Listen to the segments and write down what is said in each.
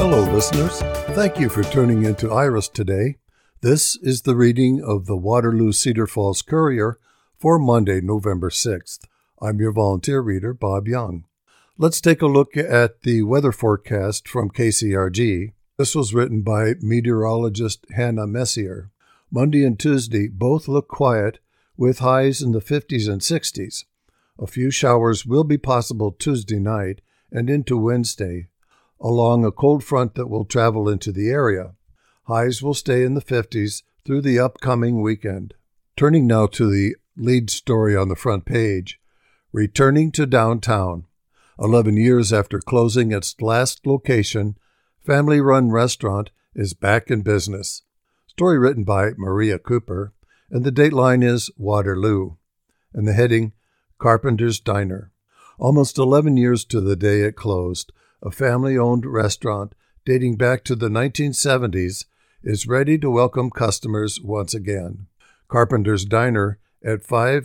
Hello, listeners. Thank you for tuning into Iris today. This is the reading of the Waterloo Cedar Falls Courier for Monday, November 6th. I'm your volunteer reader, Bob Young. Let's take a look at the weather forecast from KCRG. This was written by meteorologist Hannah Messier. Monday and Tuesday both look quiet, with highs in the 50s and 60s. A few showers will be possible Tuesday night and into Wednesday, along a cold front that will travel into the area. Highs will stay in the 50s through the upcoming weekend. Turning now to the lead story on the front page, returning to downtown. 11 years after closing its last location, family-run restaurant is back in business. Story written by Maria Cooper, and the dateline is Waterloo, and the heading, Carpenter's Diner. Almost 11 years to the day it closed, a family-owned restaurant dating back to the 1970s is ready to welcome customers once again. Carpenter's Diner at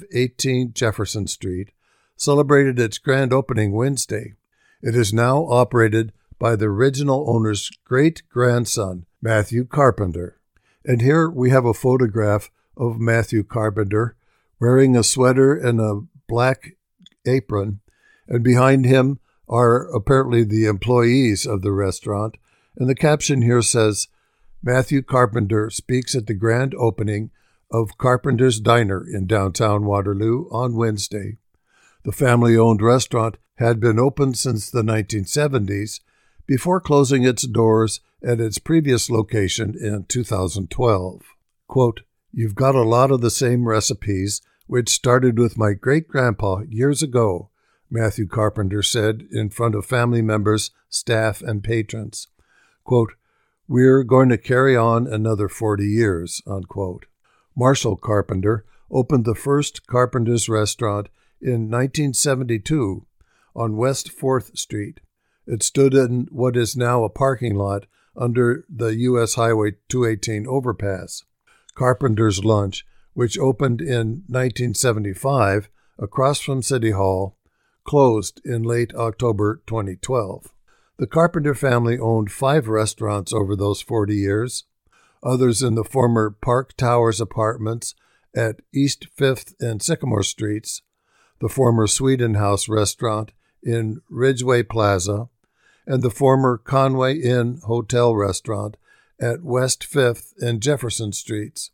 518 Jefferson Street celebrated its grand opening Wednesday. It is now operated by the original owner's great-grandson, Matthew Carpenter. And here we have a photograph of Matthew Carpenter wearing a sweater and a black apron, and behind him are apparently the employees of the restaurant, and the caption here says, Matthew Carpenter speaks at the grand opening of Carpenter's Diner in downtown Waterloo on Wednesday. The family-owned restaurant had been open since the 1970s, before closing its doors at its previous location in 2012. Quote, "You've got a lot of the same recipes, which started with my great-grandpa years ago," Matthew Carpenter said in front of family members, staff, and patrons. Quote, "We're going to carry on another 40 years, unquote. Marshall Carpenter opened the first Carpenter's restaurant in 1972 on West 4th Street. It stood in what is now a parking lot under the U.S. Highway 218 overpass. Carpenter's Lunch, which opened in 1975 across from City Hall, closed in late October 2012. The Carpenter family owned 5 restaurants over those 40 years, others in the former Park Towers apartments at East 5th and Sycamore Streets, the former Sweden House restaurant in Ridgeway Plaza, and the former Conway Inn Hotel restaurant at West 5th and Jefferson Streets.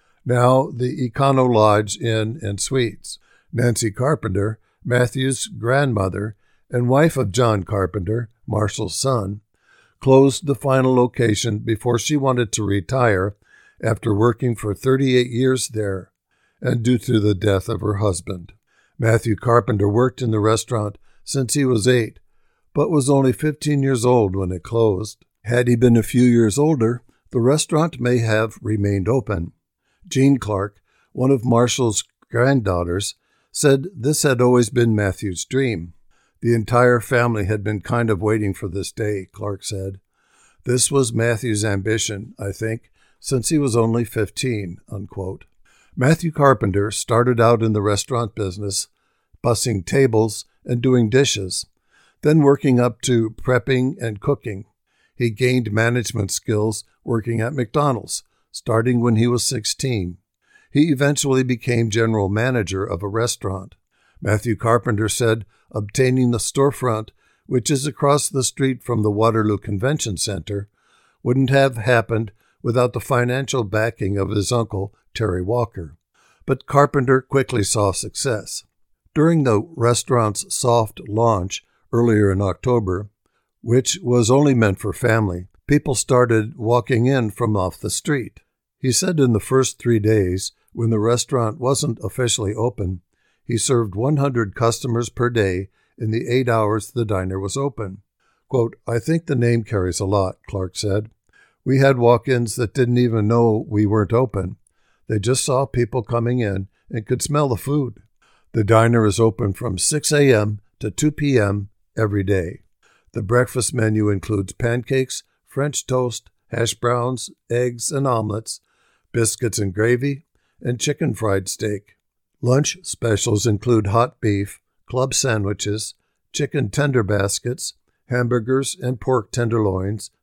Now the Econo Lodge Inn and Suites. Nancy Carpenter, Matthew's grandmother and wife of John Carpenter, Marshall's son, closed the final location before she wanted to retire after working for 38 years there, and due to the death of her husband. Matthew Carpenter worked in the restaurant since he was 8, but was only 15 years old when it closed. Had he been a few years older, the restaurant may have remained open. Jean Clark, one of Marshall's granddaughters, said this had always been Matthew's dream. The entire family had been kind of waiting for this day, Clark said. This was Matthew's ambition, I think, since he was only 15, unquote. Matthew Carpenter started out in the restaurant business, bussing tables and doing dishes, then working up to prepping and cooking. He gained management skills working at McDonald's, starting when he was 16. He eventually became general manager of a restaurant. Matthew Carpenter said obtaining the storefront, which is across the street from the Waterloo Convention Center, wouldn't have happened without the financial backing of his uncle, Terry Walker. But Carpenter quickly saw success. During the restaurant's soft launch earlier in October, which was only meant for family, people started walking in from off the street. He said in the first 3 days, when the restaurant wasn't officially open, he served 100 customers per day in the 8 hours the diner was open. Quote, "I think the name carries a lot," Clark said. "We had walk-ins that didn't even know we weren't open. They just saw people coming in and could smell the food." The diner is open from 6 a.m. to 2 p.m. every day. The breakfast menu includes pancakes, French toast, hash browns, eggs and omelets, biscuits and gravy, and chicken fried steak. Lunch specials include hot beef, club sandwiches, chicken tender baskets, hamburgers and pork tenderloins,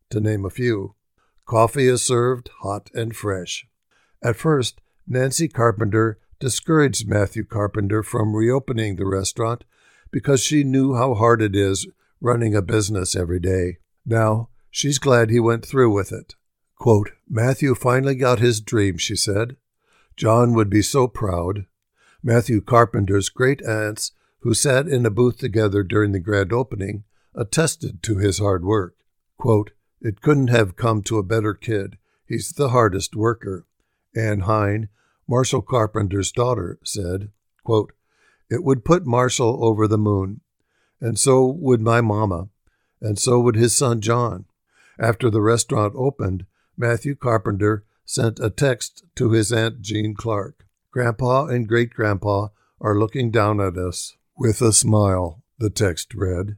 to name a few. Coffee is served hot and fresh. At first, Nancy Carpenter discouraged Matthew Carpenter from reopening the restaurant because she knew how hard it is running a business every day. Now, she's glad he went through with it. Quote, Matthew finally got his dream, she said. John would be so proud. Matthew Carpenter's great aunts, who sat in a booth together during the grand opening, attested to his hard work. Quote, it couldn't have come to a better kid. He's the hardest worker. Anne Hine, Marshall Carpenter's daughter, said, quote, it would put Marshall over the moon, and so would my mama, and so would his son John. After the restaurant opened, Matthew Carpenter sent a text to his Aunt Jean Clark. Grandpa and Great-Grandpa are looking down at us with a smile, the text read.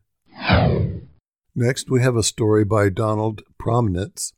Next, we have a story by Donald Promnitz.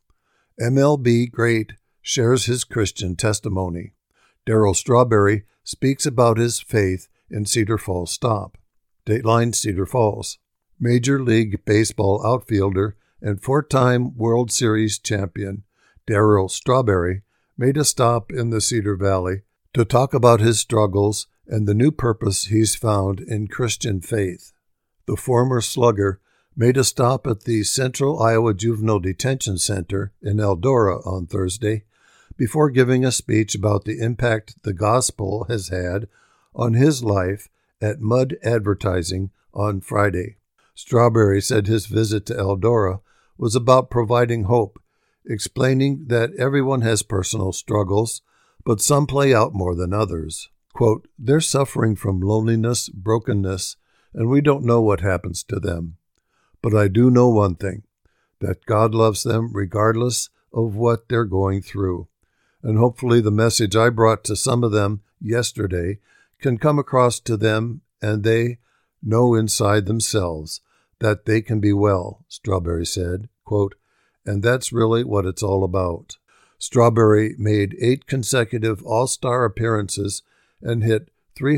MLB great shares his Christian testimony. Darryl Strawberry speaks about his faith in Cedar Falls Stop. Dateline Cedar Falls. Major League Baseball outfielder and four-time World Series champion Darryl Strawberry made a stop in the Cedar Valley to talk about his struggles and the new purpose he's found in Christian faith. The former slugger made a stop at the Central Iowa Juvenile Detention Center in Eldora on Thursday before giving a speech about the impact the gospel has had on his life at Mud Advertising on Friday. Strawberry said his visit to Eldora was about providing hope, explaining that everyone has personal struggles, but some play out more than others. Quote, they're suffering from loneliness, brokenness, and we don't know what happens to them. But I do know one thing, that God loves them regardless of what they're going through. And hopefully the message I brought to some of them yesterday can come across to them and they know inside themselves that they can be well, Strawberry said, quote, and that's really what it's all about. Strawberry made 8 consecutive All-Star appearances and hit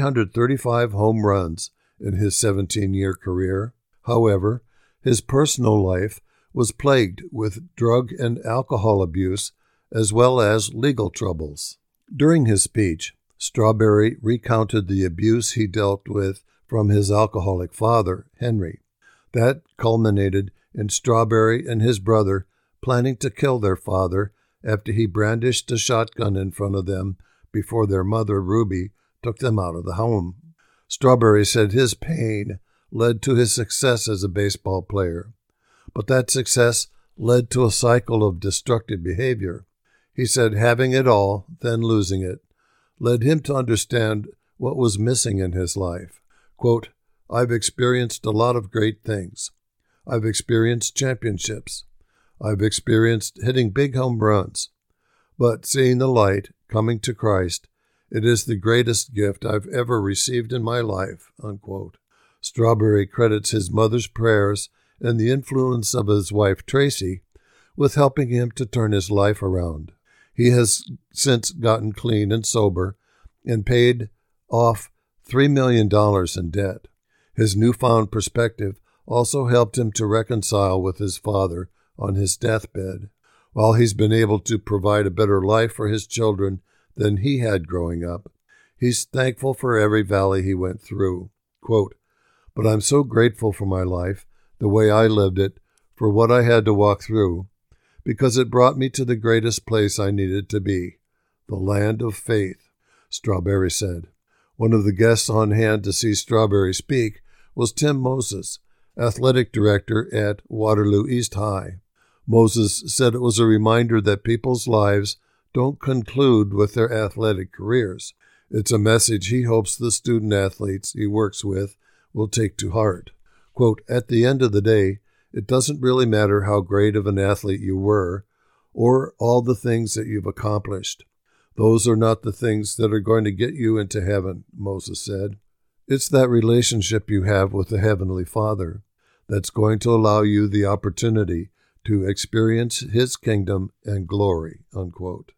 335 home runs in his 17-year career. However, his personal life was plagued with drug and alcohol abuse as well as legal troubles. During his speech, Strawberry recounted the abuse he dealt with from his alcoholic father, Henry. That culminated in Strawberry and his brother planning to kill their father after he brandished a shotgun in front of them before their mother, Ruby, took them out of the home. Strawberry said his pain led to his success as a baseball player, but that success led to a cycle of destructive behavior. He said having it all, then losing it, led him to understand what was missing in his life. Quote, I've experienced a lot of great things. I've experienced championships. I've experienced hitting big home runs. But seeing the light, coming to Christ, it is the greatest gift I've ever received in my life, unquote. Strawberry credits his mother's prayers and the influence of his wife, Tracy, with helping him to turn his life around. He has since gotten clean and sober and paid off $3 million in debt. His newfound perspective also helped him to reconcile with his father on his deathbed. While he's been able to provide a better life for his children than he had growing up, he's thankful for every valley he went through. Quote, but I'm so grateful for my life, the way I lived it, for what I had to walk through, because it brought me to the greatest place I needed to be, the land of faith, Strawberry said. One of the guests on hand to see Strawberry speak was Tim Moses, athletic director at Waterloo East High. Moses said it was a reminder that people's lives don't conclude with their athletic careers. It's a message he hopes the student athletes he works with will take to heart. Quote, at the end of the day, it doesn't really matter how great of an athlete you were or all the things that you've accomplished. Those are not the things that are going to get you into heaven, Moses said. It's that relationship you have with the Heavenly Father that's going to allow you the opportunity to experience His kingdom and glory, unquote.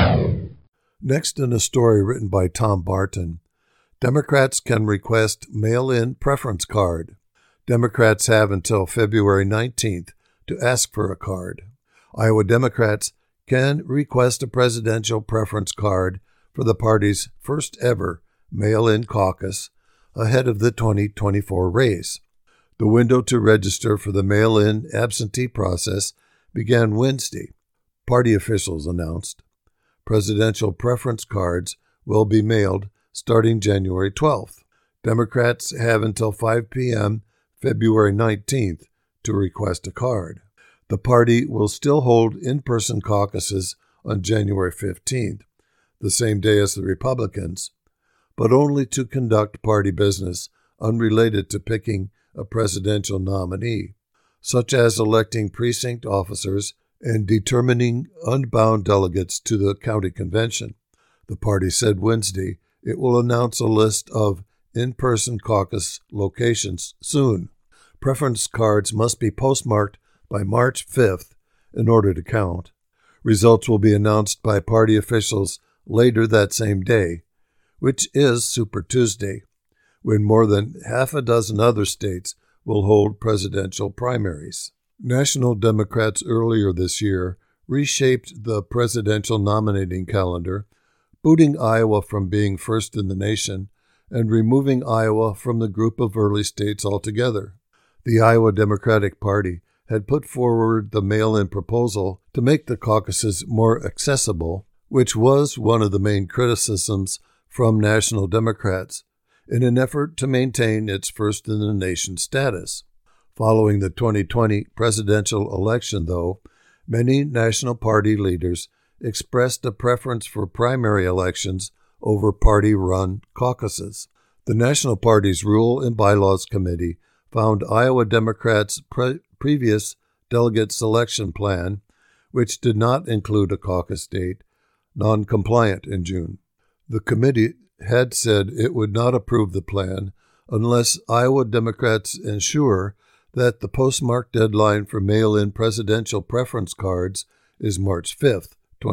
Next, in a story written by Tom Barton, Democrats can request mail-in preference card. Democrats have until February 19th to ask for a card. Iowa Democrats can request a presidential preference card for the party's first ever mail-in caucus ahead of the 2024 race. The window to register for the mail-in absentee process began Wednesday, party officials announced. Presidential preference cards will be mailed starting January 12th. Democrats have until 5 p.m. February 19th to request a card. The party will still hold in-person caucuses on January 15th, the same day as the Republicans, but only to conduct party business unrelated to picking a presidential nominee, such as electing precinct officers and determining unbound delegates to the county convention. The party said Wednesday it will announce a list of in-person caucus locations soon. Preference cards must be postmarked by March 5th in order to count. Results will be announced by party officials later that same day, which is Super Tuesday, when more than half a dozen other states will hold presidential primaries. National Democrats earlier this year reshaped the presidential nominating calendar, booting Iowa from being first in the nation and removing Iowa from the group of early states altogether. The Iowa Democratic Party had put forward the mail-in proposal to make the caucuses more accessible, which was one of the main criticisms from National Democrats, in an effort to maintain its first-in-the-nation status. Following the 2020 presidential election, though, many National Party leaders expressed a preference for primary elections over party-run caucuses. The National Party's Rule and Bylaws Committee found Iowa Democrats' previous delegate selection plan, which did not include a caucus date, non-compliant in June. The committee had said it would not approve the plan unless Iowa Democrats ensure that the postmark deadline for mail-in presidential preference cards is March 5th,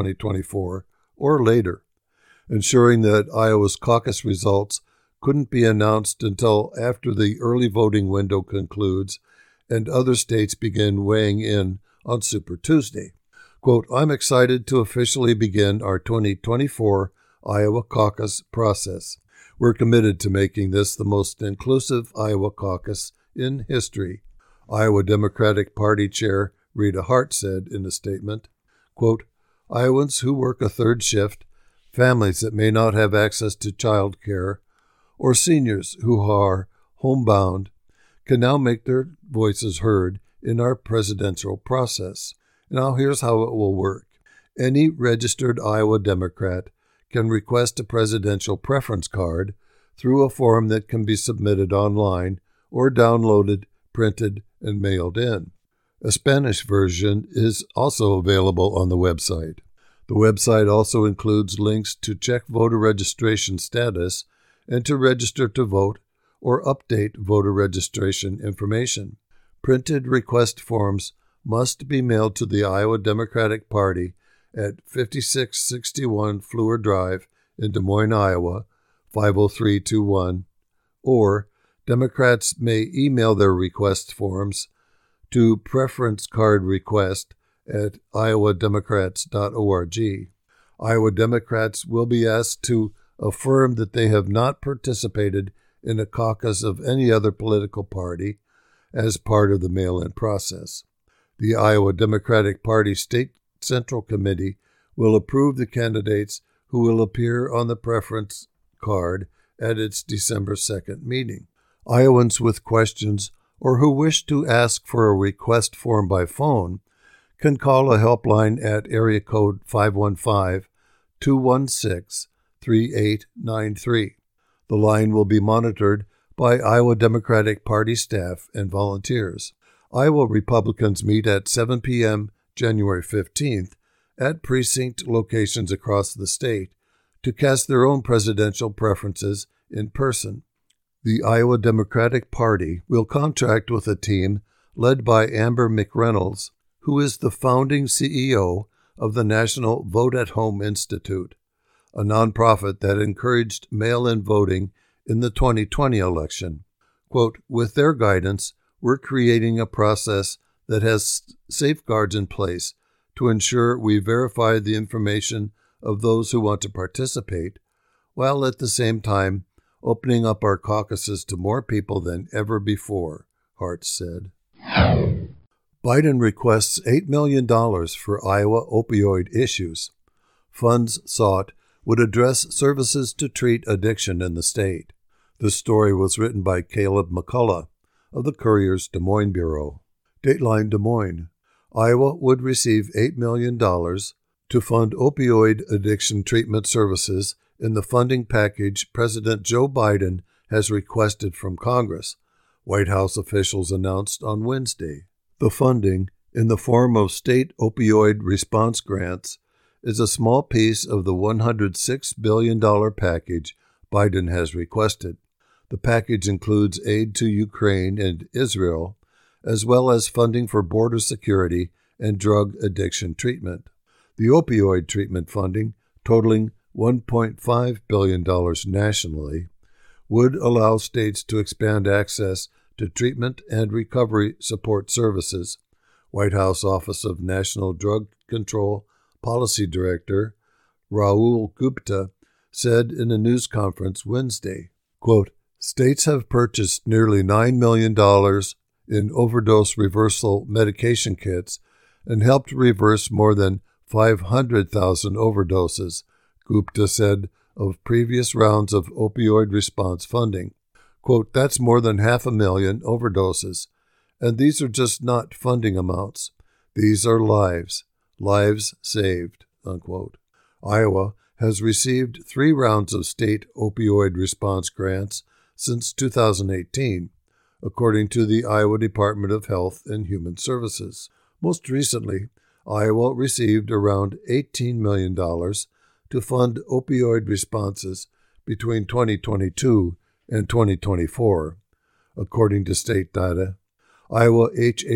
2024, or later, ensuring that Iowa's caucus results couldn't be announced until after the early voting window concludes and other states begin weighing in on Super Tuesday. Quote, "I'm excited to officially begin our 2024 Iowa caucus process. We're committed to making this the most inclusive Iowa caucus in history," Iowa Democratic Party Chair Rita Hart said in a statement. Quote, "Iowans who work a third shift, families that may not have access to child care, or seniors who are homebound can now make their voices heard in our presidential process. Now here's how it will work. Any registered Iowa Democrat can request a presidential preference card through a form that can be submitted online or downloaded, printed, and mailed in. A Spanish version is also available on the website. The website also includes links to check voter registration status and to register to vote or update voter registration information. Printed request forms must be mailed to the Iowa Democratic Party at 5661 Fleur Drive in Des Moines, Iowa, 50321, or Democrats may email their request forms to preference card request at iowademocrats.org. Iowa Democrats will be asked to affirm that they have not participated in a caucus of any other political party as part of the mail-in process. The Iowa Democratic Party State Central Committee will approve the candidates who will appear on the preference card at its December 2nd meeting. Iowans with questions or who wish to ask for a request form by phone can call a helpline at area code 515-216-3893. The line will be monitored by Iowa Democratic Party staff and volunteers. Iowa Republicans meet at 7 p.m. January 15th at precinct locations across the state to cast their own presidential preferences in person. The Iowa Democratic Party will contract with a team led by Amber McReynolds, who is the founding CEO of the National Vote at Home Institute, a nonprofit that encouraged mail-in voting in the 2020 election. Quote, "With their guidance, we're creating a process that has safeguards in place to ensure we verify the information of those who want to participate, while at the same time opening up our caucuses to more people than ever before, Hart said. Biden requests $8 million for Iowa opioid issues. Funds sought would address services to treat addiction in the state. The story was written by Caleb McCullough of the Courier's Des Moines Bureau. Dateline Des Moines. Iowa would receive $8 million to fund opioid addiction treatment services in the funding package President Joe Biden has requested from Congress, White House officials announced on Wednesday. The funding, in the form of state opioid response grants, is a small piece of the $106 billion package Biden has requested. The package includes aid to Ukraine and Israel, as well as funding for border security and drug addiction treatment. The opioid treatment funding, totaling $1.5 billion nationally, would allow states to expand access to treatment and recovery support services, White House Office of National Drug Control Policy Director Rahul Gupta said in a news conference Wednesday, quote, "States have purchased nearly $9 million in overdose reversal medication kits and helped reverse more than 500,000 overdoses," Gupta said of previous rounds of opioid response funding. Quote, "That's more than 500,000 overdoses, and these are just not funding amounts. These are lives saved," unquote. Iowa has received 3 rounds of state opioid response grants since 2018, according to the Iowa Department of Health and Human Services. Most recently, Iowa received around $18 million to fund opioid responses between 2022 and 2024. According to state data, Iowa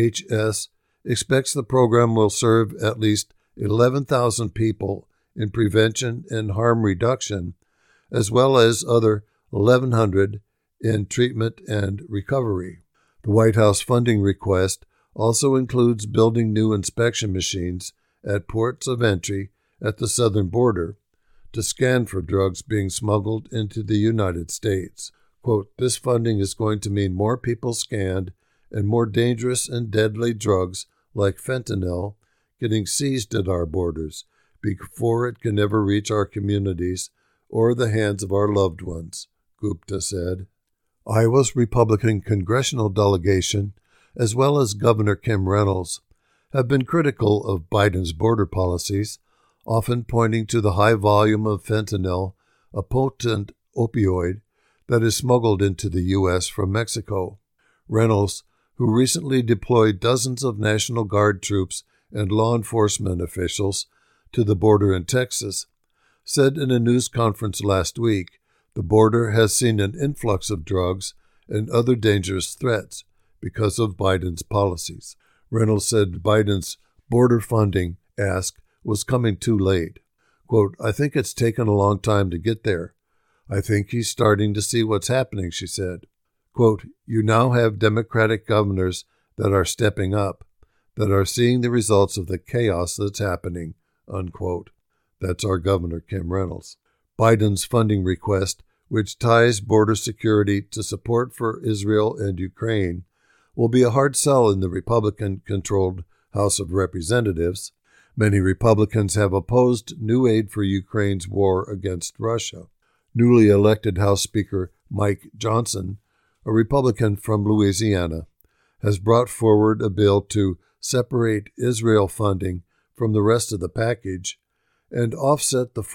HHS expects the program will serve at least 11,000 people in prevention and harm reduction, as well as other 1,100 in treatment and recovery. The White House funding request also includes building new inspection machines at ports of entry at the southern border to scan for drugs being smuggled into the United States. Quote, "This funding is going to mean more people scanned and more dangerous and deadly drugs like fentanyl getting seized at our borders before it can ever reach our communities or the hands of our loved ones," Gupta said. Iowa's Republican congressional delegation, as well as Governor Kim Reynolds, have been critical of Biden's border policies, often pointing to the high volume of fentanyl, a potent opioid, that is smuggled into the U.S. from Mexico. Reynolds, who recently deployed dozens of National Guard troops and law enforcement officials to the border in Texas, said in a news conference last week the border has seen an influx of drugs and other dangerous threats because of Biden's policies. Reynolds said Biden's border funding ask was coming too late. Quote, "I think it's taken a long time to get there. I think he's starting to see what's happening," she said. Quote, "You now have Democratic governors that are stepping up, that are seeing the results of the chaos that's happening," unquote. That's our Governor Kim Reynolds. Biden's funding request, which ties border security to support for Israel and Ukraine, will be a hard sell in the Republican-controlled House of Representatives. Many Republicans have opposed new aid for Ukraine's war against Russia. Newly elected House Speaker Mike Johnson, a Republican from Louisiana, has brought forward a bill to separate Israel funding from the rest of the package and offset the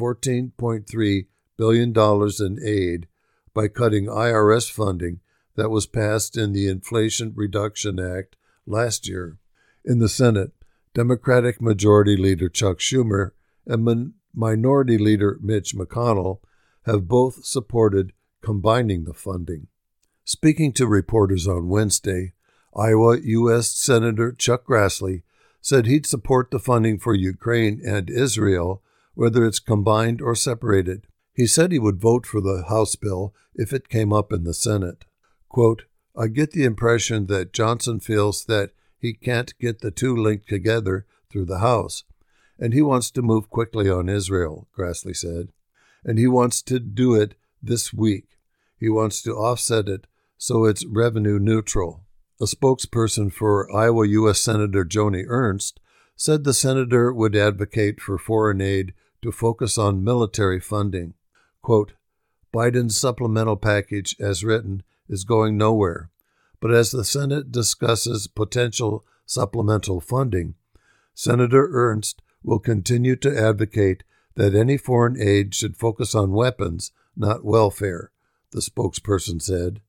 $14.3 billion in aid by cutting IRS funding that was passed in the Inflation Reduction Act last year. In the Senate, Democratic Majority Leader Chuck Schumer and Minority Leader Mitch McConnell have both supported combining the funding. Speaking to reporters on Wednesday, Iowa U.S. Senator Chuck Grassley said he'd support the funding for Ukraine and Israel, whether it's combined or separated. He said he would vote for the House bill if it came up in the Senate. Quote, "I get the impression that Johnson feels that he can't get the two linked together through the House. and he wants to move quickly on Israel, Grassley said. And he wants to do it this week. He wants to offset it so it's revenue neutral. A spokesperson for Iowa U.S. Senator Joni Ernst said the senator would advocate for foreign aid to focus on military funding. Quote, Biden's supplemental package, as written, is going nowhere. But as the Senate discusses potential supplemental funding, Senator Ernst will continue to advocate that any foreign aid should focus on weapons, not welfare, the spokesperson said.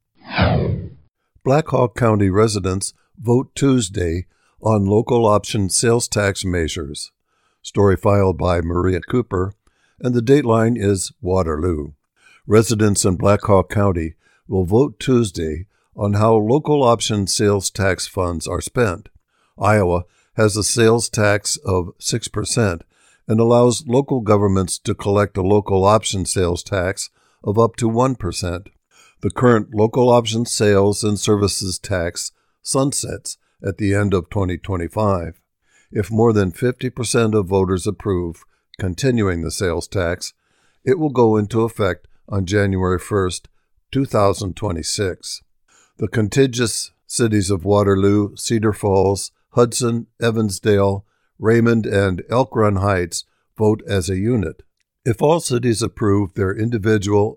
Black Hawk County residents vote Tuesday on local option sales tax measures. Story filed by Maria Cooper, and the dateline is Waterloo. Residents in Black Hawk County will vote Tuesday on how local option sales tax funds are spent. Iowa has a sales tax of 6% and allows local governments to collect a local option sales tax of up to 1%. The current local option sales and services tax sunsets at the end of 2025. If more than 50% of voters approve continuing the sales tax, it will go into effect on January 1st, 2026. The contiguous cities of Waterloo, Cedar Falls, Hudson, Evansdale, Raymond, and Elk Run Heights vote as a unit. If all cities approve their individual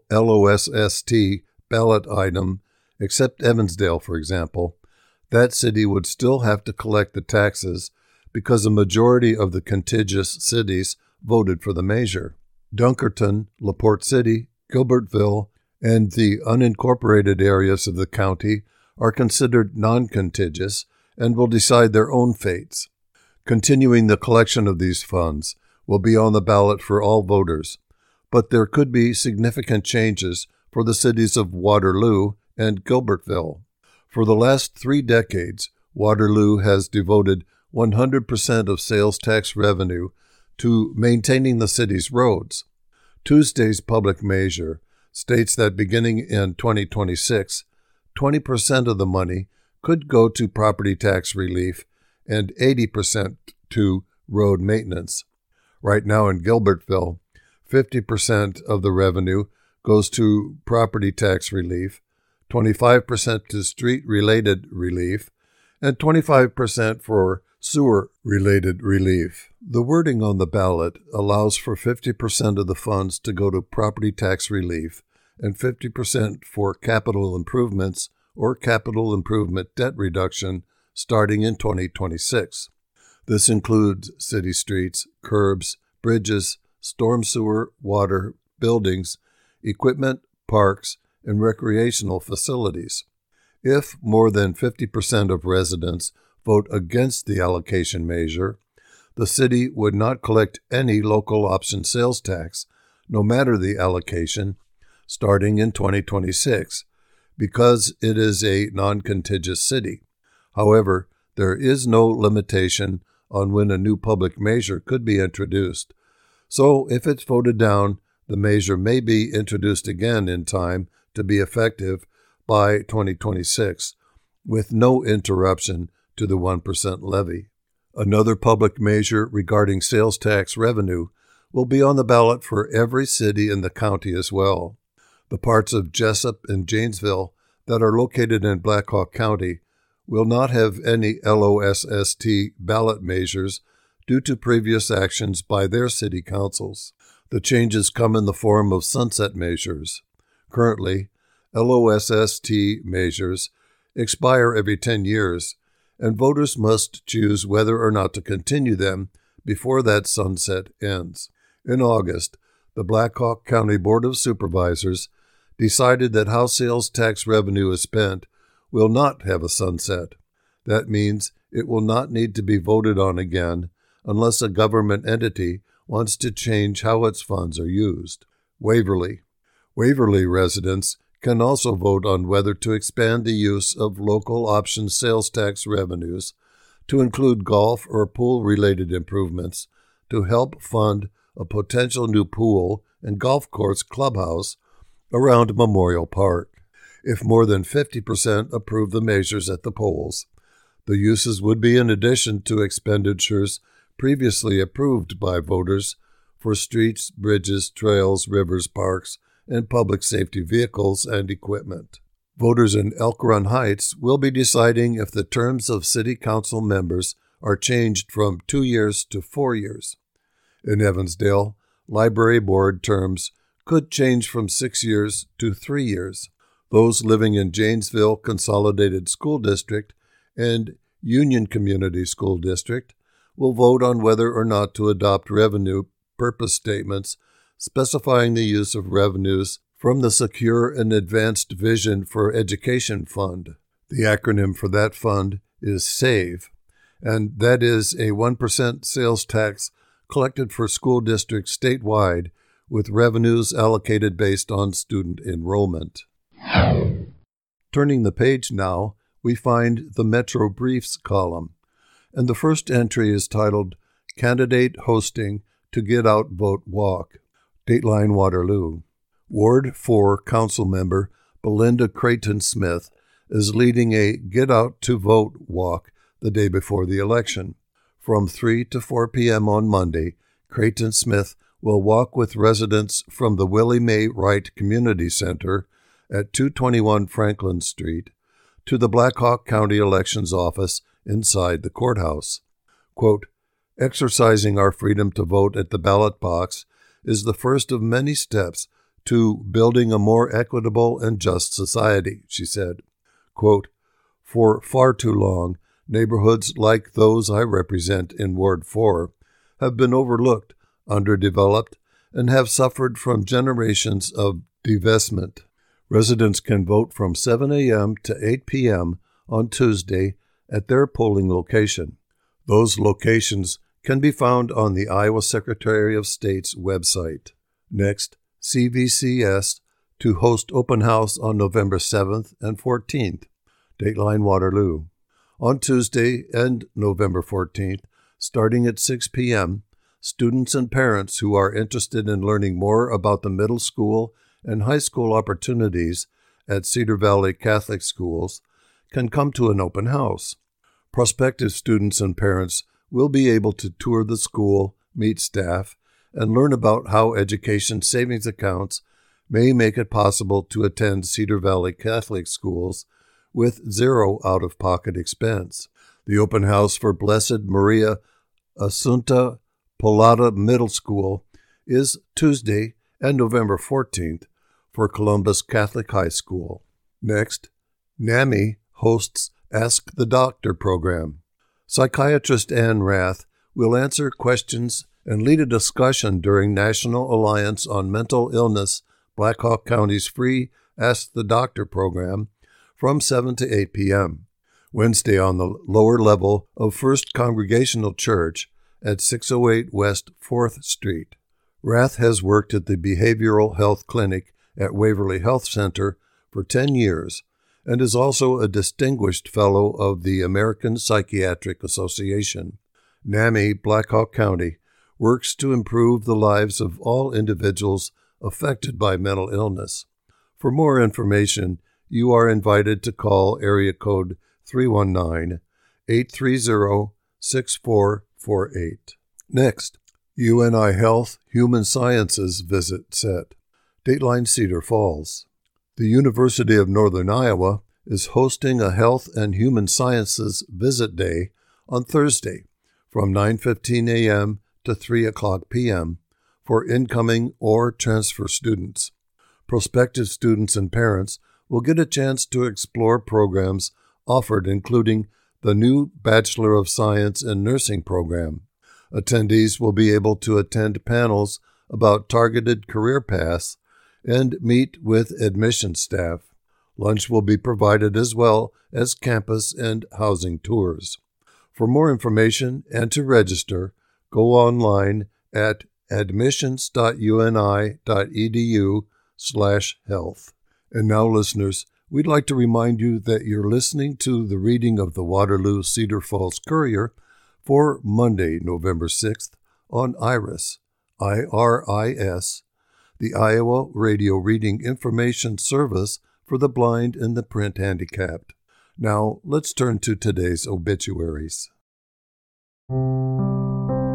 LOSST ballot item, except Evansdale, for example, that city would still have to collect the taxes because a majority of the contiguous cities voted for the measure. Dunkerton, LaPorte City, Gilbertville, and the unincorporated areas of the county are considered non-contiguous and will decide their own fates. Continuing the collection of these funds will be on the ballot for all voters, but there could be significant changes for the cities of Waterloo and Gilbertville. For the last 3 decades, Waterloo has devoted 100% of sales tax revenue to maintaining the city's roads. Tuesday's public measure states that beginning in 2026, 20% of the money could go to property tax relief and 80% to road maintenance. Right now in Gilbertville, 50% of the revenue goes to property tax relief, 25% to street-related relief, and 25% for sewer-related relief. The wording on the ballot allows for 50% of the funds to go to property tax relief and 50% for capital improvements or capital improvement debt reduction starting in 2026. This includes city streets, curbs, bridges, storm sewer, water, buildings, equipment, parks, and recreational facilities. If more than 50% of residents vote against the allocation measure, the city would not collect any local option sales tax, no matter the allocation, starting in 2026, because it is a non-contiguous city. However, there is no limitation on when a new public measure could be introduced. So if it's voted down, the measure may be introduced again in time to be effective by 2026, with no interruption to the 1% levy. Another public measure regarding sales tax revenue will be on the ballot for every city in the county as well. The parts of Jessup and Janesville that are located in Black Hawk County will not have any LOSST ballot measures due to previous actions by their city councils. The changes come in the form of sunset measures. Currently, LOSST measures expire every 10 years, and voters must choose whether or not to continue them before that sunset ends. In August, the Black Hawk County Board of Supervisors decided that how sales tax revenue is spent will not have a sunset. That means it will not need to be voted on again unless a government entity wants to change how its funds are used. Waverly residents can also vote on whether to expand the use of local option sales tax revenues to include golf or pool-related improvements to help fund a potential new pool and golf course clubhouse around Memorial Park. If more than 50% approve the measures at the polls, the uses would be in addition to expenditures previously approved by voters for streets, bridges, trails, rivers, parks, and public safety vehicles and equipment. Voters in Elk Run Heights will be deciding if the terms of city council members are changed from 2 years to 4 years. In Evansdale, library board terms could change from 6 years to 3 years. Those living in Janesville Consolidated School District and Union Community School District will vote on whether or not to adopt revenue purpose statements specifying the use of revenues from the Secure and Advanced Vision for Education Fund. The acronym for that fund is SAVE, and that is a 1% sales tax collected for school districts statewide with revenues allocated based on student enrollment. Turning the page now, we find the Metro Briefs column, and the first entry is titled Candidate Hosting to Get Out Vote Walk. Dateline Waterloo. Ward 4 Council Member Belinda Creighton-Smith is leading a Get Out to Vote walk the day before the election. From 3 to 4 p.m. on Monday, Creighton-Smith will walk with residents from the Willie Mae Wright Community Center at 221 Franklin Street to the Black Hawk County Elections Office inside the courthouse. Quote, "Exercising our freedom to vote at the ballot box is the first of many steps to building a more equitable and just society," she said. Quote, "For far too long, neighborhoods like those I represent in Ward 4 have been overlooked, underdeveloped, and have suffered from generations of divestment. Residents can vote from 7 a.m. to 8 p.m. on Tuesday at their polling location. Those locations can be found on the Iowa Secretary of State's website. Next, CVCS to host open house on November 7th and 14th. Dateline Waterloo. On Tuesday and November 14th, starting at 6 p.m., students and parents who are interested in learning more about the middle school and high school opportunities at Cedar Valley Catholic Schools can come to an open house. Prospective students and parents will be able to tour the school, meet staff, and learn about how education savings accounts may make it possible to attend Cedar Valley Catholic Schools with zero out-of-pocket expense. The open house for Blessed Maria Assunta Polata Middle School is Tuesday and November 14th for Columbus Catholic High School. Next, NAMI hosts Ask the Doctor program. Psychiatrist Ann Rath will answer questions and lead a discussion during National Alliance on Mental Illness Black Hawk County's free Ask the Doctor program from 7 to 8 p.m. Wednesday on the lower level of First Congregational Church at 608 West 4th Street. Rath has worked at the Behavioral Health Clinic at Waverly Health Center for 10 years and is also a distinguished fellow of the American Psychiatric Association. NAMI Black Hawk County works to improve the lives of all individuals affected by mental illness. For more information, you are invited to call area code 319-830-6448. Next, UNI Health Human Sciences visit set. Dateline Cedar Falls. The University of Northern Iowa is hosting a Health and Human Sciences Visit Day on Thursday from 9:15 a.m. to 3 o'clock p.m. for incoming or transfer students. Prospective students and parents will get a chance to explore programs offered, including the new Bachelor of Science in Nursing program. Attendees will be able to attend panels about targeted career paths and meet with admission staff. Lunch will be provided as well as campus and housing tours. For more information and to register, go online at admissions.uni.edu/health. And now, listeners, we'd like to remind you that you're listening to the reading of the Waterloo Cedar Falls Courier for Monday, November 6th on IRIS, IRIS, the Iowa Radio Reading Information Service for the blind and the print handicapped. Now, let's turn to today's obituaries.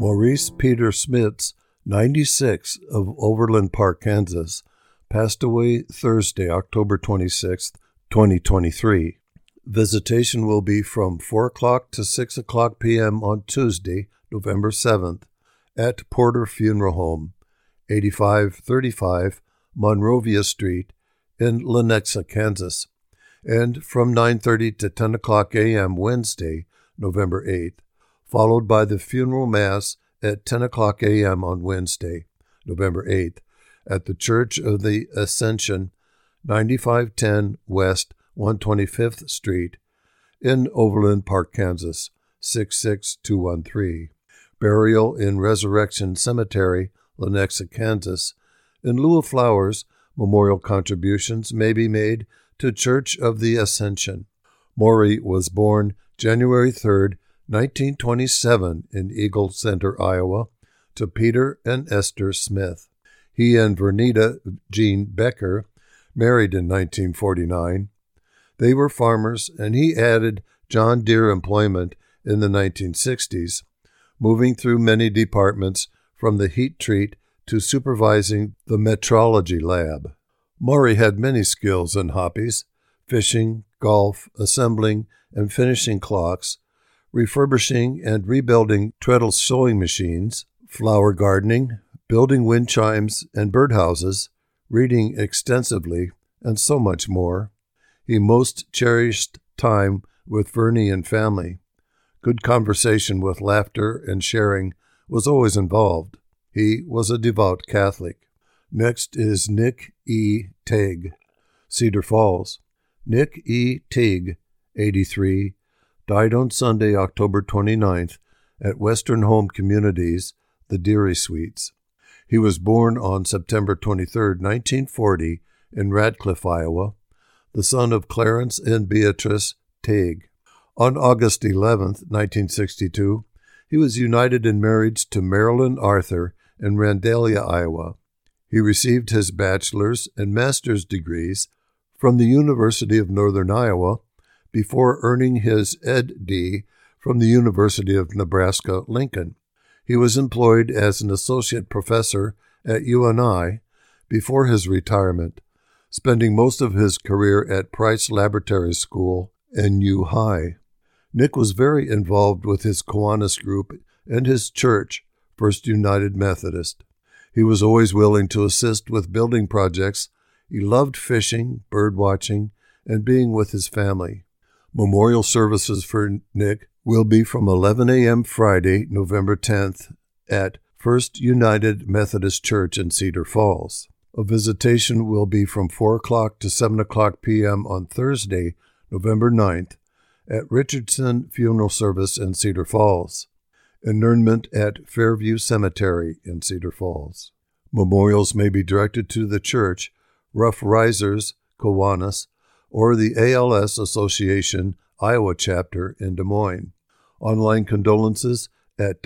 Maurice Peter Smits, 96, of Overland Park, Kansas, passed away Thursday, October 26, 2023. Visitation will be from 4 o'clock to 6 o'clock p.m. on Tuesday, November 7th, at Porter Funeral Home, 8535 Monrovia Street in Lenexa, Kansas, and from 9:30 to 10 o'clock a.m. Wednesday, November 8th, followed by the funeral mass at 10 o'clock a.m. on Wednesday, November 8th, at the Church of the Ascension, 9510 West 125th Street in Overland Park, Kansas, 66213. Burial in Resurrection Cemetery, Lenexa, Kansas. In lieu of flowers, memorial contributions may be made to Church of the Ascension. Maury was born January 3, 1927 in Eagle Center, Iowa, to Peter and Esther Smith. He and Vernita Jean Becker married in 1949. They were farmers, and he added John Deere employment in the 1960s, moving through many departments from the heat treat to supervising the metrology lab. Maury had many skills and hobbies: fishing, golf, assembling and finishing clocks, refurbishing and rebuilding treadle sewing machines, flower gardening, building wind chimes and birdhouses, reading extensively, and so much more. He most cherished time with Vernie and family. Good conversation with laughter and sharing was always involved. He was a devout Catholic. Next is Nick E. Teague, Cedar Falls. Nick E. Teague, 83, died on Sunday, October 29th, at Western Home Communities, the Deary Suites. He was born on September 23, 1940, in Radcliffe, Iowa, the son of Clarence and Beatrice Teague. On August 11, 1962, he was united in marriage to Marilyn Arthur in Randalia, Iowa. He received his bachelor's and master's degrees from the University of Northern Iowa before earning his Ed.D. from the University of Nebraska-Lincoln. He was employed as an associate professor at UNI before his retirement, spending most of his career at Price Laboratory School, NU High. Nick was very involved with his Kiwanis group and his church, First United Methodist. He was always willing to assist with building projects. He loved fishing, bird watching, and being with his family. Memorial services for Nick will be from 11 a.m. Friday, November 10th, at First United Methodist Church in Cedar Falls. A visitation will be from 4 o'clock to 7 o'clock p.m. on Thursday, November 9th, at Richardson Funeral Service in Cedar Falls. Interment at Fairview Cemetery in Cedar Falls. Memorials may be directed to the church, Rough Risers, Kiwanis, or the ALS Association, Iowa Chapter in Des Moines. Online condolences at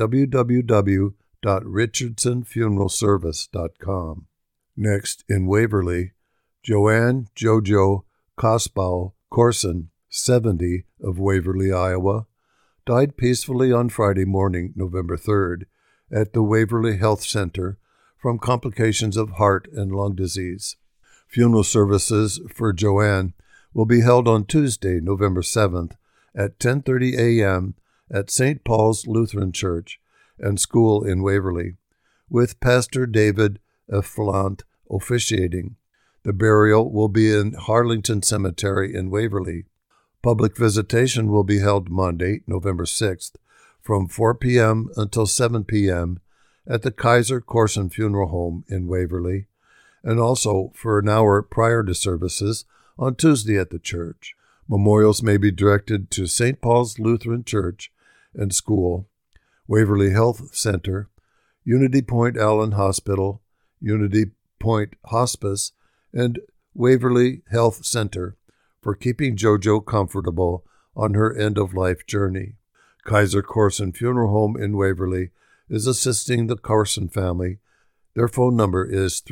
www.richardsonfuneralservice.com. Next, in Waverly, Joanne Jojo Kosbau Corson, 70, of Waverly, Iowa, died peacefully on Friday morning, November 3rd, at the Waverly Health Center from complications of heart and lung disease. Funeral services for Joanne will be held on Tuesday, November 7th, at 10:30 a.m. at St. Paul's Lutheran Church and School in Waverly, with Pastor David Efflant officiating. The burial will be in Harlington Cemetery in Waverly. Public visitation will be held Monday, November 6th, from 4 p.m. until 7 p.m. at the Kaiser Corson Funeral Home in Waverly, and also for an hour prior to services on Tuesday at the church. Memorials may be directed to St. Paul's Lutheran Church and School, Waverly Health Center, Unity Point Allen Hospital, Unity Point Hospice, and Waverly Health Center for keeping JoJo comfortable on her end-of-life journey. Kaiser Corson Funeral Home in Waverly is assisting the Corson family. Their phone number is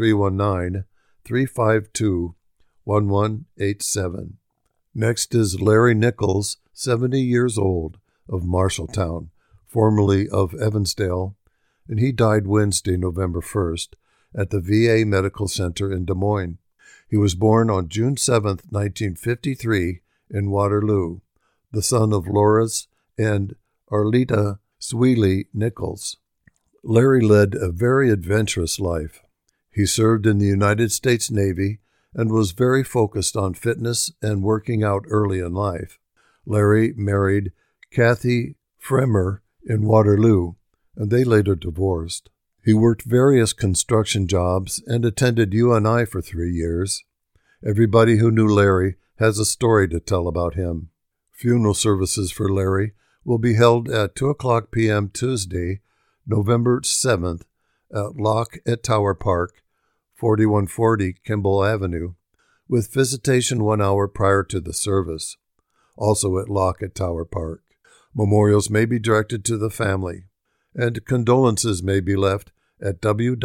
319-352-1187. Next is Larry Nichols, 70 years old, of Marshalltown, formerly of Evansdale, and he died Wednesday, November 1st, at the VA Medical Center in Des Moines. He was born on June 7, 1953, in Waterloo, the son of Loris and Arleta Sweely Nichols. Larry led a very adventurous life. He served in the United States Navy and was very focused on fitness and working out early in life. Larry married Kathy Fremer in Waterloo, and they later divorced. He worked various construction jobs and attended UNI for 3 years. Everybody who knew Larry has a story to tell about him. Funeral services for Larry will be held at 2:00 p.m. Tuesday, November 7th, at Lock at Tower Park, 4140 Kimball Avenue, with visitation 1 hour prior to the service, also at Lock at Tower Park. Memorials may be directed to the family, and condolences may be left at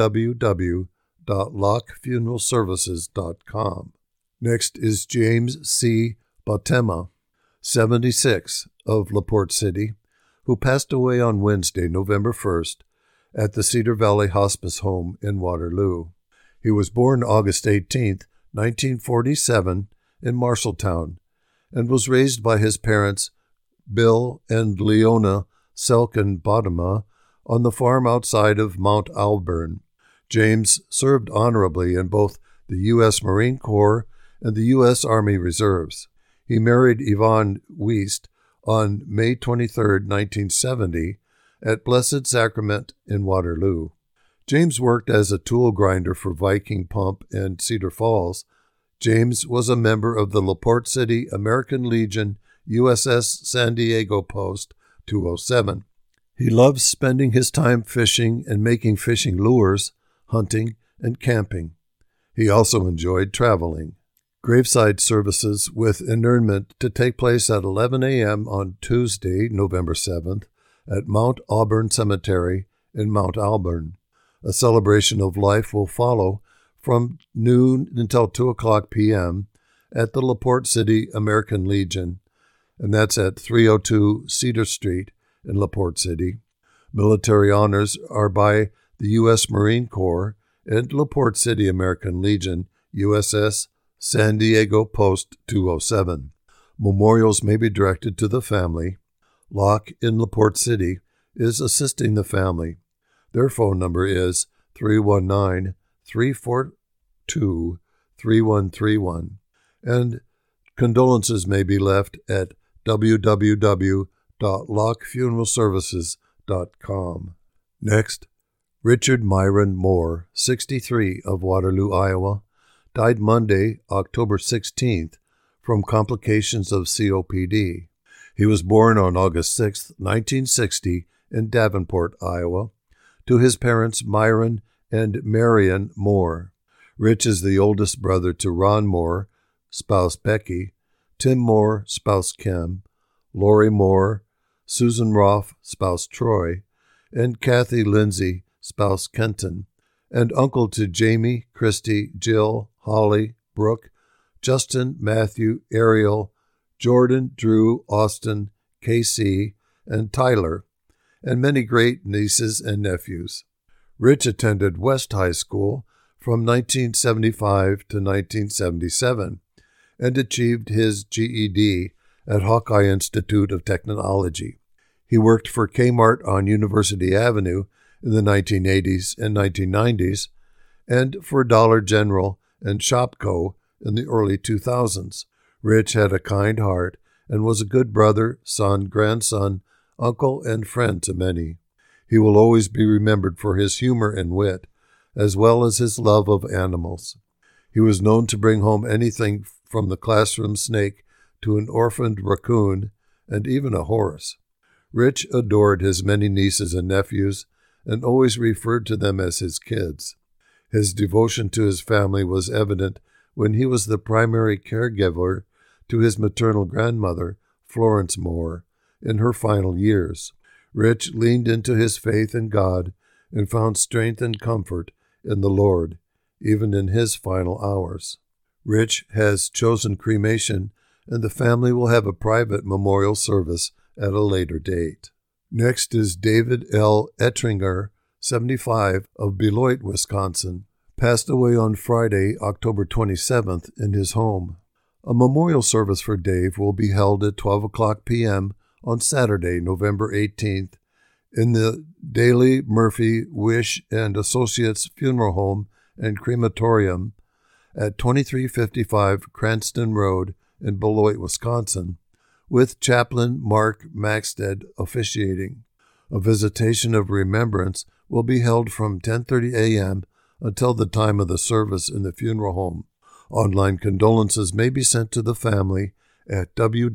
www.lockfuneralservices.com. Next is James C. Botema, 76, of LaPorte City, who passed away on Wednesday, November 1st, at the Cedar Valley Hospice Home in Waterloo. He was born August 18, 1947, in Marshalltown, and was raised by his parents, Bill and Leona Selkin Botema, on the farm outside of Mount Auburn. James served honorably in both the U.S. Marine Corps and the U.S. Army Reserves. He married Yvonne Wiest on May 23, 1970, at Blessed Sacrament in Waterloo. James worked as a tool grinder for Viking Pump in Cedar Falls. James was a member of the LaPorte City American Legion USS San Diego Post 207. He loves spending his time fishing and making fishing lures, hunting, and camping. He also enjoyed traveling. Graveside services with interment to take place at 11 a.m. on Tuesday, November 7th, at Mount Auburn Cemetery in Mount Auburn. A celebration of life will follow from noon until 2:00 p.m. at the LaPorte City American Legion, and that's at 302 Cedar Street in LaPorte City. Military honors are by the U.S. Marine Corps and LaPorte City American Legion, USS San Diego Post 207. Memorials may be directed to the family. Lock in LaPorte City is assisting the family. Their phone number is 319-342-3131, and condolences may be left at www.lockfuneralservices.com. Next, Richard Myron Moore, 63, of Waterloo, Iowa, died Monday, October 16th, from complications of COPD. He was born on August 6, 1960, in Davenport, Iowa, to his parents Myron and Marion Moore. Rich is the oldest brother to Ron Moore, spouse Becky, Tim Moore, spouse Kim, Lori Moore, Susan Roth, spouse Troy, and Kathy Lindsay, spouse Kenton, and uncle to Jamie, Christy, Jill, Holly, Brooke, Justin, Matthew, Ariel, Jordan, Drew, Austin, KC, and Tyler, and many great nieces and nephews. Rich attended West High School from 1975 to 1977 and achieved his GED at Hawkeye Institute of Technology. He worked for Kmart on University Avenue in the 1980s and 1990s and for Dollar General and Shopko in the early 2000s. Rich had a kind heart and was a good brother, son, grandson, uncle, and friend to many. He will always be remembered for his humor and wit, as well as his love of animals. He was known to bring home anything from the classroom snake to an orphaned raccoon and even a horse. Rich adored his many nieces and nephews and always referred to them as his kids. His devotion to his family was evident when he was the primary caregiver to his maternal grandmother, Florence Moore, in her final years. Rich leaned into his faith in God and found strength and comfort in the Lord, even in his final hours. Rich has chosen cremation, and the family will have a private memorial service at a later date. Next is David L. Ettringer, 75, of Beloit, Wisconsin, passed away on Friday, October 27th, in his home. A memorial service for Dave will be held at 12:00 p.m. on Saturday, November 18th, in the Daley Murphy Wish and Associates Funeral Home and Crematorium at 2355 Cranston Road in Beloit, Wisconsin, with Chaplain Mark Maxted officiating. A visitation of remembrance will be held from 10:30 a.m. until the time of the service in the funeral home. Online condolences may be sent to the family at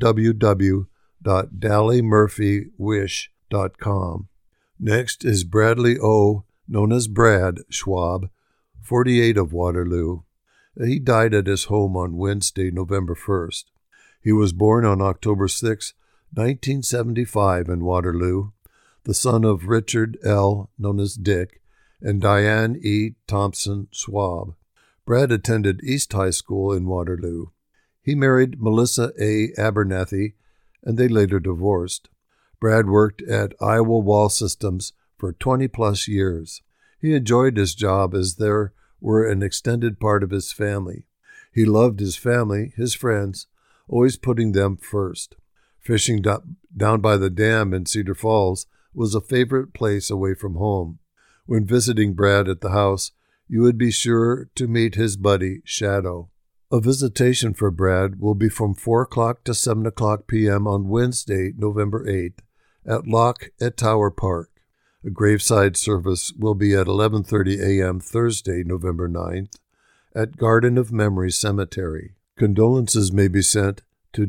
www.dalleymurphywish.com. Next is Bradley O., known as Brad Schwab, 48, of Waterloo. He died at his home on Wednesday, November 1st. He was born on October 6, 1975, in Waterloo, the son of Richard L., known as Dick, and Diane E. Thompson Schwab. Brad attended East High School in Waterloo. He married Melissa A. Abernathy, and they later divorced. Brad worked at Iowa Wall Systems for 20-plus years. He enjoyed his job as there were an extended part of his family. He loved his family, his friends, always putting them first. Fishing down by the dam in Cedar Falls was a favorite place away from home. When visiting Brad at the house, you would be sure to meet his buddy, Shadow. A visitation for Brad will be from 4:00 to 7:00 p.m. on Wednesday, November 8th, at Loch at Tower Park. A graveside service will be at 11:30 a.m. Thursday, November 9th, at Garden of Memory Cemetery. Condolences may be sent to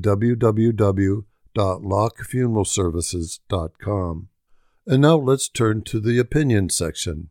www.lochfuneralservices.com. And now let's turn to the opinion section.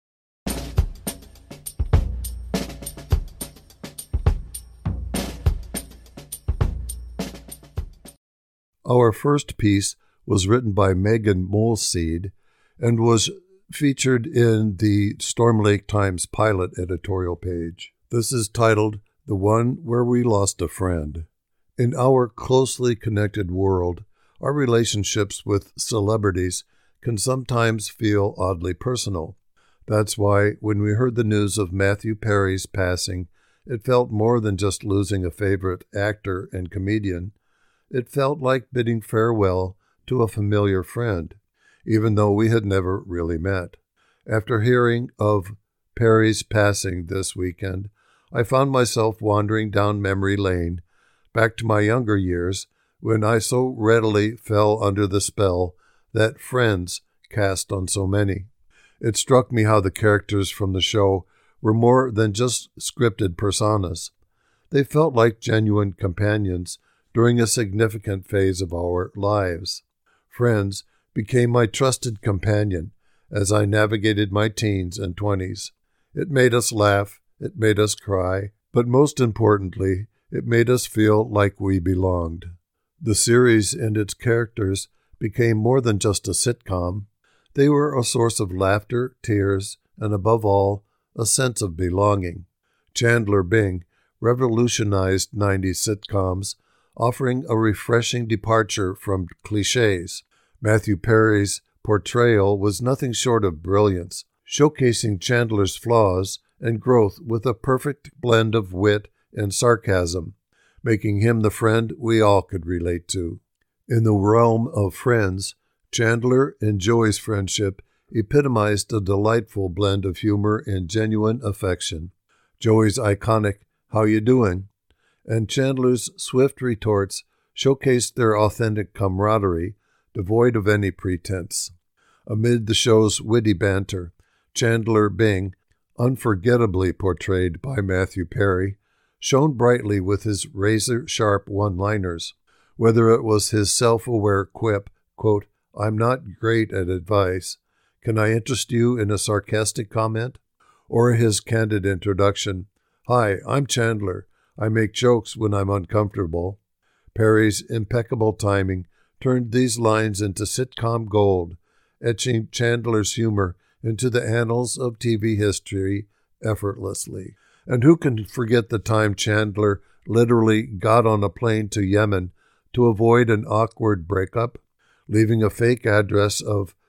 Our first piece was written by Megan Molseed and was featured in the Storm Lake Times pilot editorial page. This is titled, "The One Where We Lost a Friend." In our closely connected world, our relationships with celebrities can sometimes feel oddly personal. That's why when we heard the news of Matthew Perry's passing, it felt more than just losing a favorite actor and comedian. It felt like bidding farewell to a familiar friend, even though we had never really met. After hearing of Perry's passing this weekend, I found myself wandering down memory lane, back to my younger years, when I so readily fell under the spell that Friends cast on so many. It struck me how the characters from the show were more than just scripted personas. They felt like genuine companions during a significant phase of our lives. Friends became my trusted companion as I navigated my teens and 20s. It made us laugh, it made us cry, but most importantly, it made us feel like we belonged. The series and its characters became more than just a sitcom. They were a source of laughter, tears, and above all, a sense of belonging. Chandler Bing revolutionized 90s sitcoms, offering a refreshing departure from cliches. Matthew Perry's portrayal was nothing short of brilliance, showcasing Chandler's flaws and growth with a perfect blend of wit and sarcasm, making him the friend we all could relate to. In the realm of Friends, Chandler and Joey's friendship epitomized a delightful blend of humor and genuine affection. Joey's iconic "How you doing?" and Chandler's swift retorts showcased their authentic camaraderie, devoid of any pretense. Amid the show's witty banter, Chandler Bing, unforgettably portrayed by Matthew Perry, shone brightly with his razor-sharp one-liners. Whether it was his self-aware quip, quote, "I'm not great at advice. Can I interest you in a sarcastic comment?" or his candid introduction, "Hi, I'm Chandler. I make jokes when I'm uncomfortable." Perry's impeccable timing turned these lines into sitcom gold, etching Chandler's humor into the annals of TV history effortlessly. And who can forget the time Chandler literally got on a plane to Yemen to avoid an awkward breakup, leaving a fake address of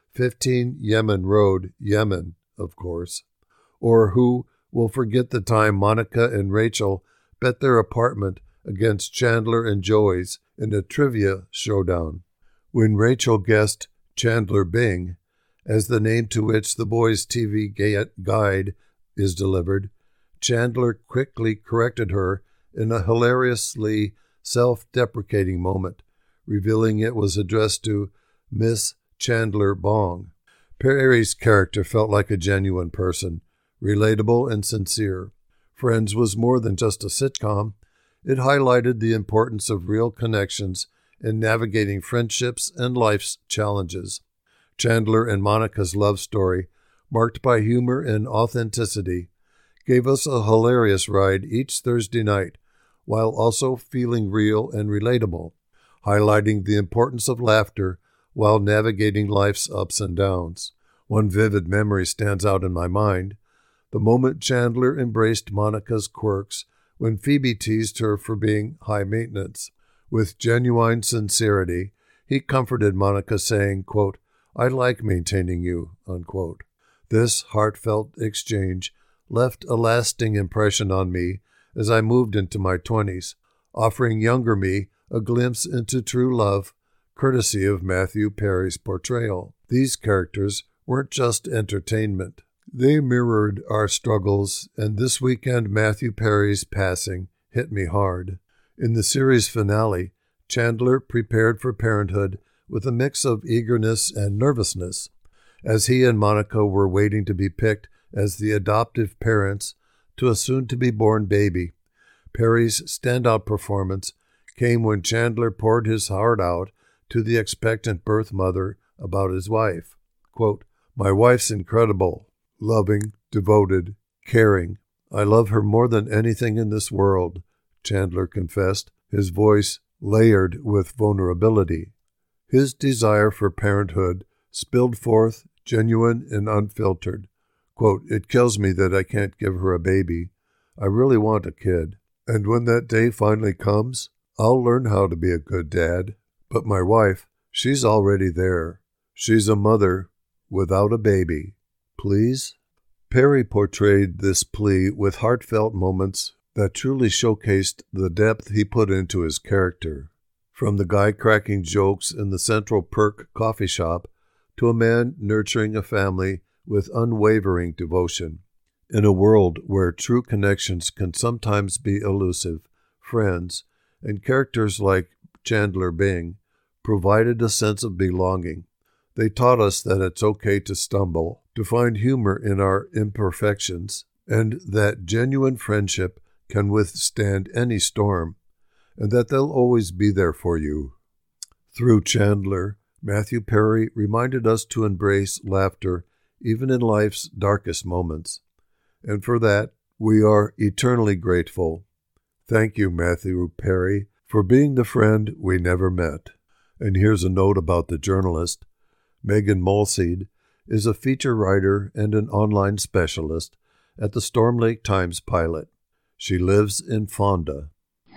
15 Yemen Road, Yemen, of course. Or who will forget the time Monica and Rachel bet their apartment against Chandler and Joey's in a trivia showdown? When Rachel guessed Chandler Bing as the name to which the boys' TV guide is delivered, Chandler quickly corrected her in a hilariously self-deprecating moment, revealing it was addressed to Miss Chandler Bong. Perry's character felt like a genuine person, relatable and sincere. Friends was more than just a sitcom. It highlighted the importance of real connections in navigating friendships and life's challenges. Chandler and Monica's love story, marked by humor and authenticity, gave us a hilarious ride each Thursday night, while also feeling real and relatable, highlighting the importance of laughter while navigating life's ups and downs. One vivid memory stands out in my mind: the moment Chandler embraced Monica's quirks when Phoebe teased her for being high maintenance. With genuine sincerity, he comforted Monica, saying, quote, "I like maintaining you," unquote. This heartfelt exchange left a lasting impression on me as I moved into my 20s, offering younger me a glimpse into true love, courtesy of Matthew Perry's portrayal. These characters weren't just entertainment. They mirrored our struggles, and this weekend Matthew Perry's passing hit me hard. In the series finale, Chandler prepared for parenthood with a mix of eagerness and nervousness, as he and Monica were waiting to be picked as the adoptive parents to a soon-to-be-born baby. Perry's standout performance came when Chandler poured his heart out to the expectant birth mother about his wife. Quote, "My wife's incredible, loving, devoted, caring. I love her more than anything in this world," Chandler confessed, his voice layered with vulnerability. His desire for parenthood spilled forth, genuine and unfiltered. Quote, "It kills me that I can't give her a baby. I really want a kid. And when that day finally comes, I'll learn how to be a good dad. But my wife, she's already there. She's a mother without a baby. Please?" Perry portrayed this plea with heartfelt moments that truly showcased the depth he put into his character. From the guy cracking jokes in the Central Perk coffee shop to a man nurturing a family with unwavering devotion. In a world where true connections can sometimes be elusive, friends and characters like Chandler Bing provided a sense of belonging. They taught us that it's okay to stumble, to find humor in our imperfections, and that genuine friendship can withstand any storm, and that they'll always be there for you. Through Chandler, Matthew Perry reminded us to embrace laughter even in life's darkest moments. And for that, we are eternally grateful. Thank you, Matthew Perry, for being the friend we never met. And here's a note about the journalist. Megan Molseed is a feature writer and an online specialist at the Storm Lake Times-Pilot. She lives in Fonda.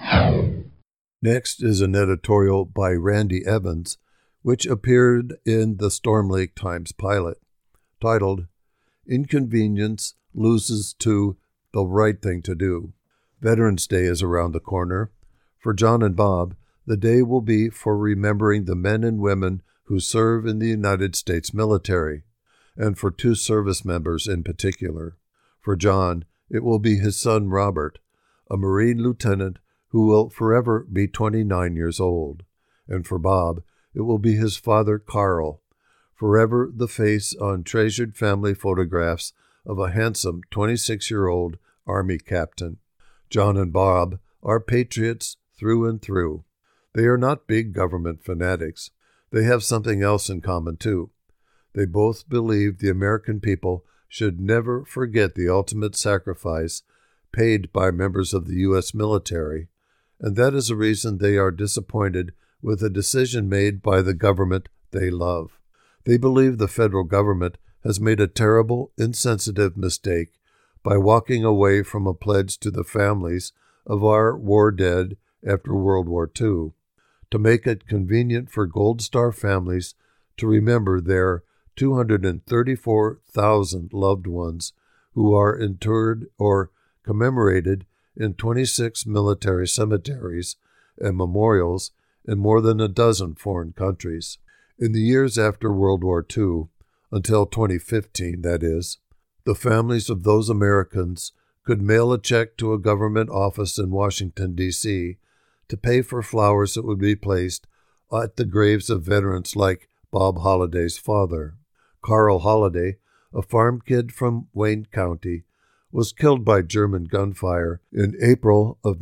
Next is an editorial by Randy Evans, which appeared in the Storm Lake Times-Pilot, titled, "Inconvenience Loses to the Right Thing to Do." Veterans Day is around the corner. For John and Bob, the day will be for remembering the men and women who serve in the United States military, and for two service members in particular. For John, it will be his son Robert, a Marine lieutenant who will forever be 29 years old. And for Bob, it will be his father Carl, forever the face on treasured family photographs of a handsome 26-year-old Army captain. John and Bob are patriots through and through. They are not big government fanatics. They have something else in common, too. They both believe the American people should never forget the ultimate sacrifice paid by members of the U.S. military, and that is a reason they are disappointed with a decision made by the government they love. They believe the federal government has made a terrible, insensitive mistake by walking away from a pledge to the families of our war dead after World War II, to make it convenient for Gold Star families to remember their 234,000 loved ones who are interred or commemorated in 26 military cemeteries and memorials in more than a dozen foreign countries. In the years after World War II, until 2015 that is, the families of those Americans could mail a check to a government office in Washington, D.C. to pay for flowers that would be placed at the graves of veterans like Bob Holliday's father. Carl Holliday, a farm kid from Wayne County, was killed by German gunfire in April of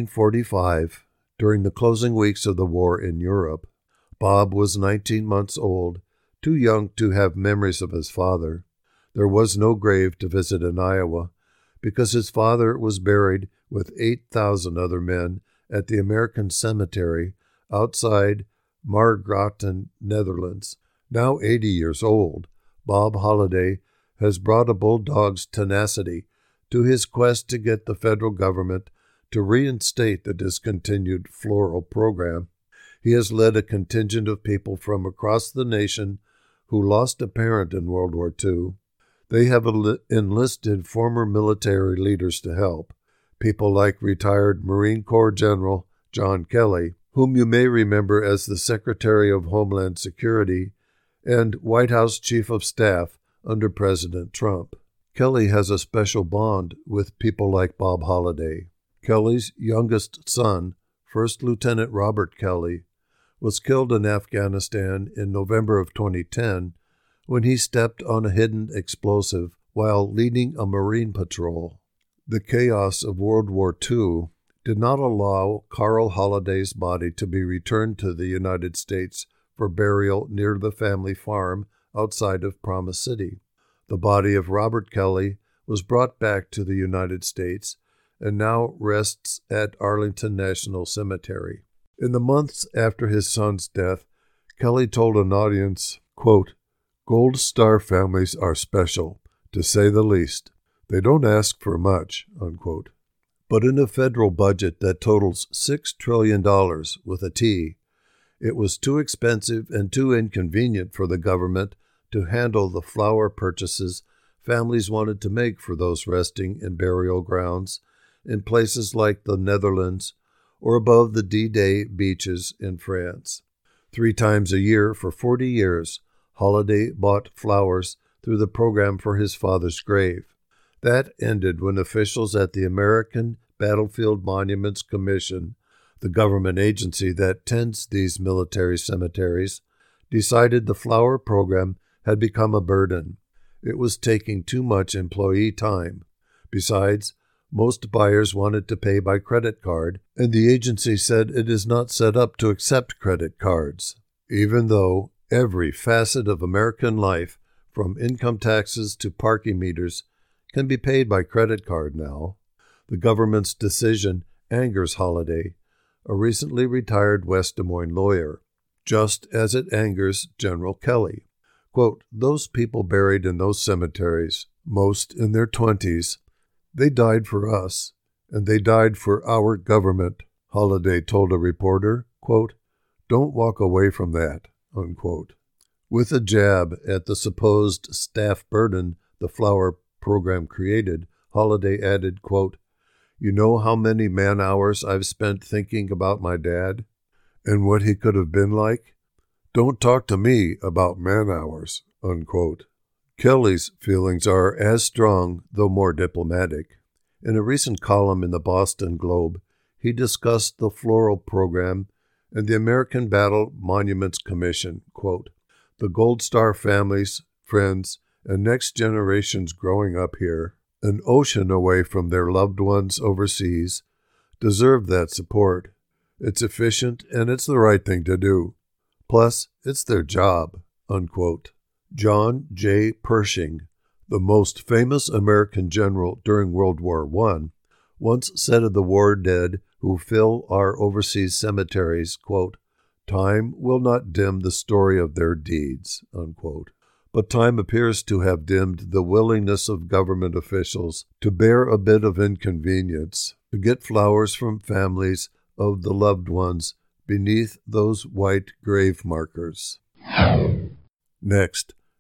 1945 during the closing weeks of the war in Europe. Bob was 19 months old, too young to have memories of his father. There was no grave to visit in Iowa because his father was buried with 8,000 other men at the American Cemetery outside Margraten, Netherlands. Now 80 years old, Bob Holliday has brought a bulldog's tenacity to his quest to get the federal government to reinstate the discontinued floral program. He has led a contingent of people from across the nation who lost a parent in World War II. They have enlisted former military leaders to help, people like retired Marine Corps General John Kelly, whom you may remember as the Secretary of Homeland Security and White House Chief of Staff under President Trump. Kelly has a special bond with people like Bob Holliday. Kelly's youngest son, First Lieutenant Robert Kelly, was killed in Afghanistan in November of 2010 when he stepped on a hidden explosive while leading a Marine patrol. The chaos of World War II did not allow Carl Holliday's body to be returned to the United States for burial near the family farm outside of Promise City. The body of Robert Kelly was brought back to the United States and now rests at Arlington National Cemetery. In the months after his son's death, Kelly told an audience, quote, "Gold Star families are special, to say the least. They don't ask for much," unquote. But in a federal budget that totals $6 trillion with a T, it was too expensive and too inconvenient for the government to handle the flower purchases families wanted to make for those resting in burial grounds in places like the Netherlands or above the D-Day beaches in France. 3 times a year for 40 years, Holliday bought flowers through the program for his father's grave. That ended when officials at the American Battlefield Monuments Commission, the government agency that tends these military cemeteries, decided the flower program had become a burden. It was taking too much employee time. Besides, most buyers wanted to pay by credit card, and the agency said it is not set up to accept credit cards, even though every facet of American life, from income taxes to parking meters, can be paid by credit card now. The government's decision angers Holliday, a recently retired West Des Moines lawyer, just as it angers General Kelly. Quote, "Those people buried in those cemeteries, most in their 20s, they died for us, and they died for our government," Holliday told a reporter. Quote, "Don't walk away from that," unquote. With a jab at the supposed staff burden the flower program created, Holliday added, quote, "You know how many man-hours I've spent thinking about my dad and what he could have been like? Don't talk to me about man-hours," unquote. Kelly's feelings are as strong, though more diplomatic. In a recent column in the Boston Globe, he discussed the floral program and the American Battle Monuments Commission. Quote, "The Gold Star families, friends, and next generations growing up here, an ocean away from their loved ones overseas, deserve that support. It's efficient and it's the right thing to do. Plus, it's their job," unquote. John J. Pershing, the most famous American general during World War I, once said of the war dead who fill our overseas cemeteries, quote, "Time will not dim the story of their deeds," unquote. But time appears to have dimmed the willingness of government officials to bear a bit of inconvenience, to get flowers from families of the loved ones beneath those white grave markers. Next,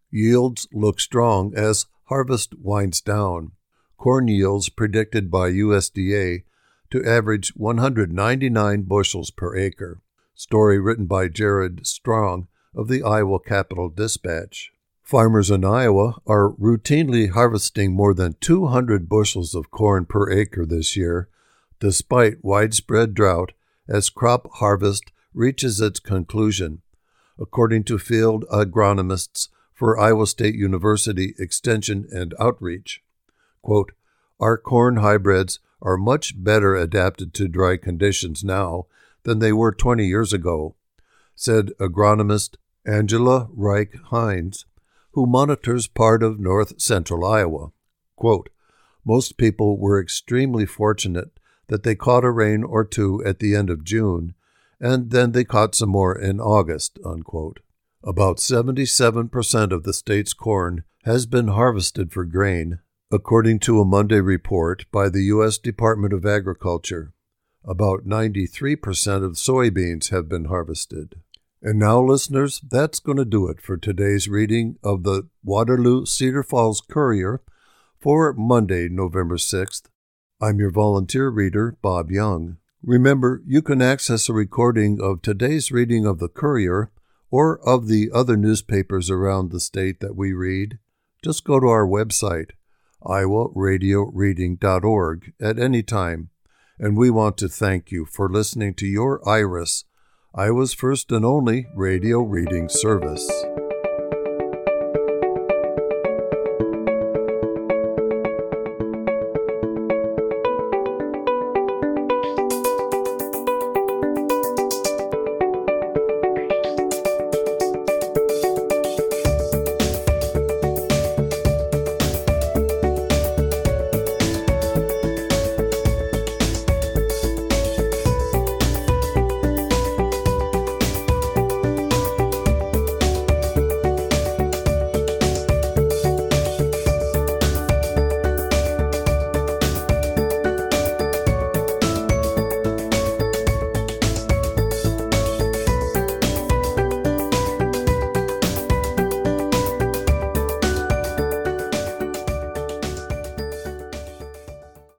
Yields look strong as harvest winds down. Corn yields predicted by USDA to average 199 bushels per acre. Story written by Jared Strong of the Iowa Capital Dispatch. Farmers in Iowa are routinely harvesting more than 200 bushels of corn per acre this year, despite widespread drought as crop harvest reaches its conclusion, according to field agronomists for Iowa State University Extension and Outreach. Quote, "Our corn hybrids are much better adapted to dry conditions now than they were 20 years ago," said agronomist Angela Reich-Hines, who monitors part of north-central Iowa. Quote, "Most people were extremely fortunate that they caught a rain or two at the end of June, and then they caught some more in August," unquote. About 77% of the state's corn has been harvested for grain, according to a Monday report by the U.S. Department of Agriculture. About 93% of soybeans have been harvested. And now, listeners, that's going to do it for today's reading of the Waterloo Cedar Falls Courier for Monday, November 6th. I'm your volunteer reader, Bob Young. Remember, you can access a recording of today's reading of the Courier or of the other newspapers around the state that we read. Just go to our website, iowaradioreading.org, at any time. And we want to thank you for listening to your IRIS, Iowa's first and only radio reading service.